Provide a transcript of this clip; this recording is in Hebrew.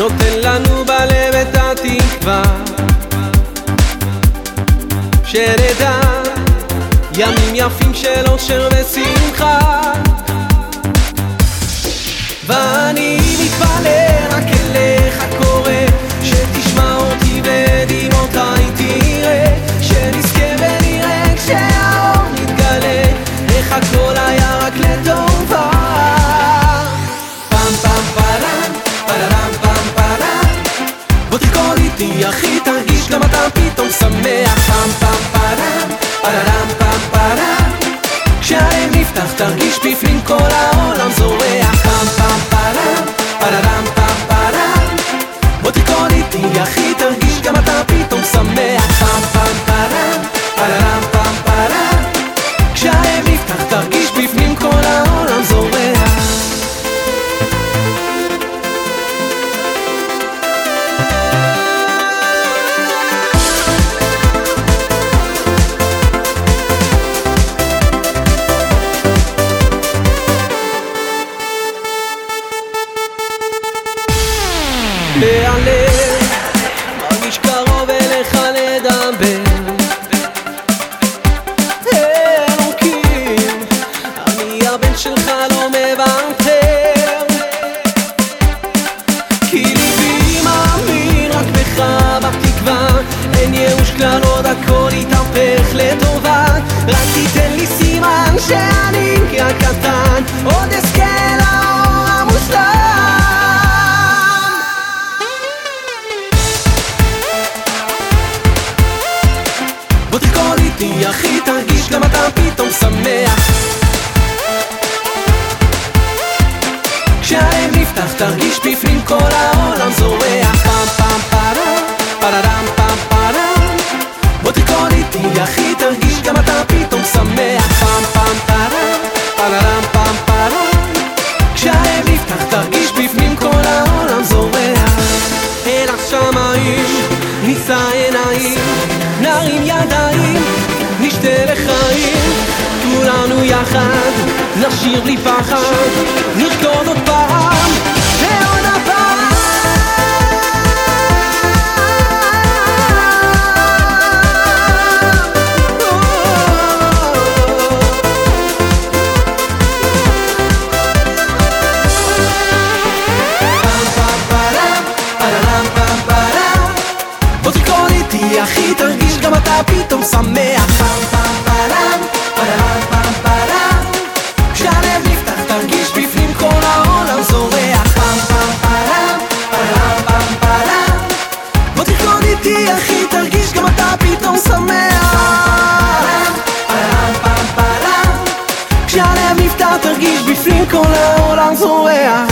נותן לנו בלב את התקווה, שנדע ימים יפים של אושר ושמחה. ואני מתפלל רק אליך קורא, שתשמע אותי ודמעותיי תראה, שנזכה ונראה כשהאור מתגלה, איך הכל היה רק לטובה. פם פם פרם פרם פם פרם, בוא תרקוד איתי אחי, תרגיש גם אתה פתאום שמח. פם פם פרם פרם פם פרם, כשהלב נפתח תרגיש בפנים כל העולם זורח. פם פם פרם פרם פם פרם, בוא תרקוד איתי אחי, תרגיש גם אתה פתאום שמח. פם פם פרם פרם פם פרם, כשהלב נפתח תרגיש בפנים כל העולם זורח. והלב מרגיש קרוב אליך לדבר, אלוקים, אני הבן שלך לא מוותר, כי ליבי מאמין רק בך בתקווה, אין ייאוש כלל עוד הכל יתהפך לטובה, רק תיתן לי סימן שאני הקטן עוד אזכה לאור המושלם. בוא תרקוד איתי אחי, תרגיש גם אתה פתאום שמח, כשהלב נפתח תרגיש בפנים כל העולם זורח. פם פם פרם פרם פם פרם, בוא תרקוד איתי אחי, תרגיש גם אתה פתאום שמח. פם פם פרם פרם פם פרם, כשהלב נפתח תרגיש בפנים כל העולם זורח. אל השמיים נישא עיניים, נרים ידיים, נשתה לחיים, כולנו יחד נשיר בלי פחד, נרקוד עוד פעם ועוד הפעם. בוא תרקוד איתי אחי, תרגיש גם אתה פתאום שמח. פם פם פרם פרם פם פרם, כשהלב נפתח תרגיש בפנים כל העולם זורח. פם פם פרם פרם פם פרם, בוא תרקוד איתי אחי, תרגיש גם אתה פתאום שמח. פרם פם פרם, כשהלב נפתח תרגיש בפנים כל העולם זורח.